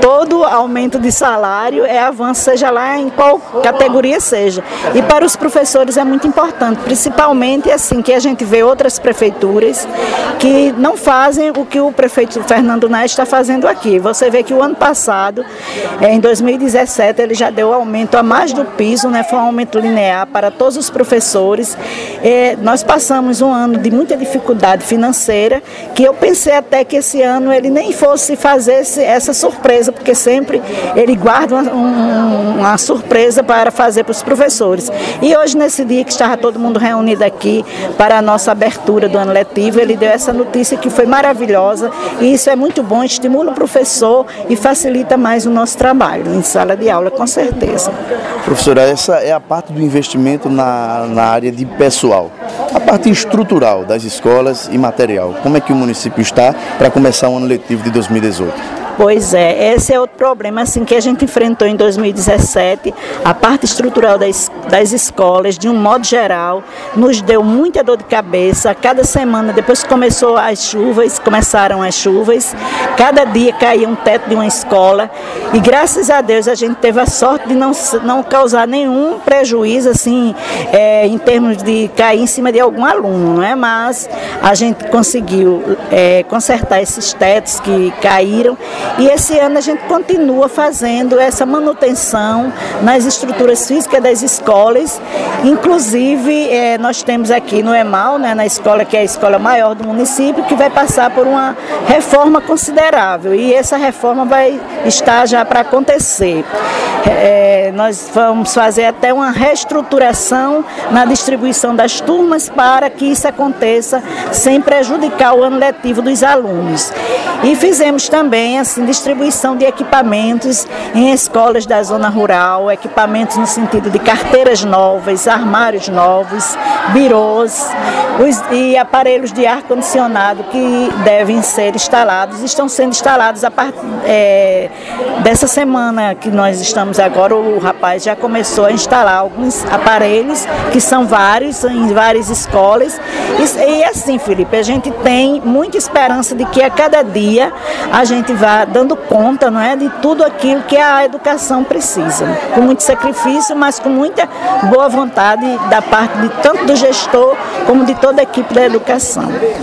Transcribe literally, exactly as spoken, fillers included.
todo aumento de salário é avanço, seja lá em qual categoria seja. E para os professores é muito importante, principalmente assim que a gente vê outras prefeituras que não fazem o que o prefeito Fernando Neves está fazendo aqui. Você vê que o ano passado, em dois mil e dezessete, ele já deu aumento a mais do piso, né? Foi um aumento linear para todos os professores. É, nós passamos um ano de muita dificuldade financeira, que eu pensei até que esse ano ele nem fosse fazer esse, essa surpresa, porque sempre ele guarda uma, um, uma surpresa para fazer para os professores. E hoje, nesse dia que estava todo mundo reunido aqui para a nossa abertura do ano letivo, ele deu essa notícia que foi maravilhosa, e isso é muito bom, estimula o professor e facilita mais o nosso trabalho em sala de aula, com certeza. Professora, essa é a parte do investimento na, na área de pessoal. A parte estrutural das escolas e material, como é que o município está para começar o ano letivo de dois mil e dezoito? Pois é, esse é outro problema assim, que a gente enfrentou em dois mil e dezessete, a parte estrutural das, das escolas, de um modo geral, nos deu muita dor de cabeça. Cada semana, depois que começou as chuvas, começaram as chuvas, cada dia caía um teto de uma escola, e graças a Deus a gente teve a sorte de não, não causar nenhum prejuízo assim, é, em termos de cair em cima de algum aluno, não é? Mas a gente conseguiu é, consertar esses tetos que caíram. E esse ano a gente continua fazendo essa manutenção nas estruturas físicas das escolas. Inclusive, eh, nós temos aqui no EMAL, né, na escola que é a escola maior do município, que vai passar por uma reforma considerável. E essa reforma vai estar já para acontecer. É, nós vamos fazer até uma reestruturação na distribuição das turmas para que isso aconteça sem prejudicar o ano letivo dos alunos. E fizemos também assim, distribuição de equipamentos em escolas da zona rural, equipamentos no sentido de carteiras novas, armários novos, birôs os, e aparelhos de ar-condicionado que devem ser instalados, estão sendo instalados a partir é, dessa semana que nós estamos agora. O rapaz já começou a instalar alguns aparelhos, que são vários, em várias escolas. E, e assim, Felipe, a gente tem muita esperança de que a cada dia a gente vá dando conta, não é, de tudo aquilo que a educação precisa. Com muito sacrifício, mas com muita boa vontade da parte de tanto do gestor como de toda a equipe da educação.